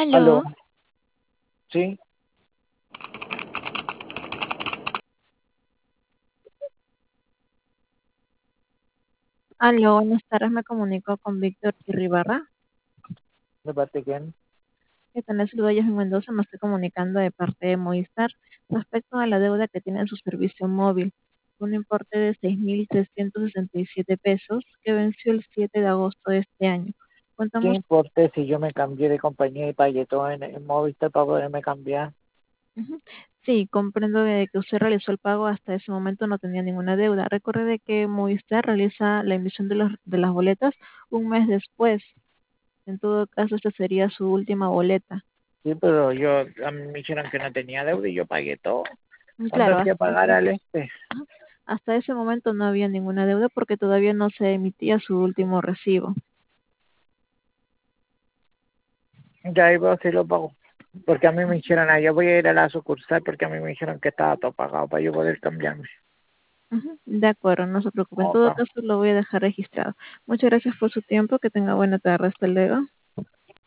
Aló, Aló, sí, aló, buenas tardes, me comunico con Víctor Irribarra. ¿de parte de quién? Que tal? Les saludo, yo soy Mendoza, me estoy comunicando de parte de Movistar respecto a la deuda que tiene en su servicio móvil, un importe de 6.367 pesos que venció el 7 de agosto de este año. ¿Qué Contamos, importa si yo me cambié de compañía y pagué todo en Movistar para poderme cambiar? ujú, sí, comprendo de que usted realizó el pago, hasta ese momento no tenía ninguna deuda. Recuerde de que Movistar realiza la emisión de las boletas un mes después. En todo caso, esta sería su última boleta. Sí, pero a mí me dijeron que no tenía deuda y yo pagué todo. ¿Cuánto Claro, hacía pagar al este? hasta ese momento no había ninguna deuda porque todavía no se emitía su último recibo. Ya iba a si lo pago. Porque a mí me dijeron, yo voy a ir a la sucursal porque a mí me dijeron que estaba todo pagado para yo poder cambiarme. Ujú, de acuerdo, no se preocupe. En Ok, todo caso, lo voy a dejar registrado. Muchas gracias por su tiempo. Que tenga buena tarde. Hasta luego.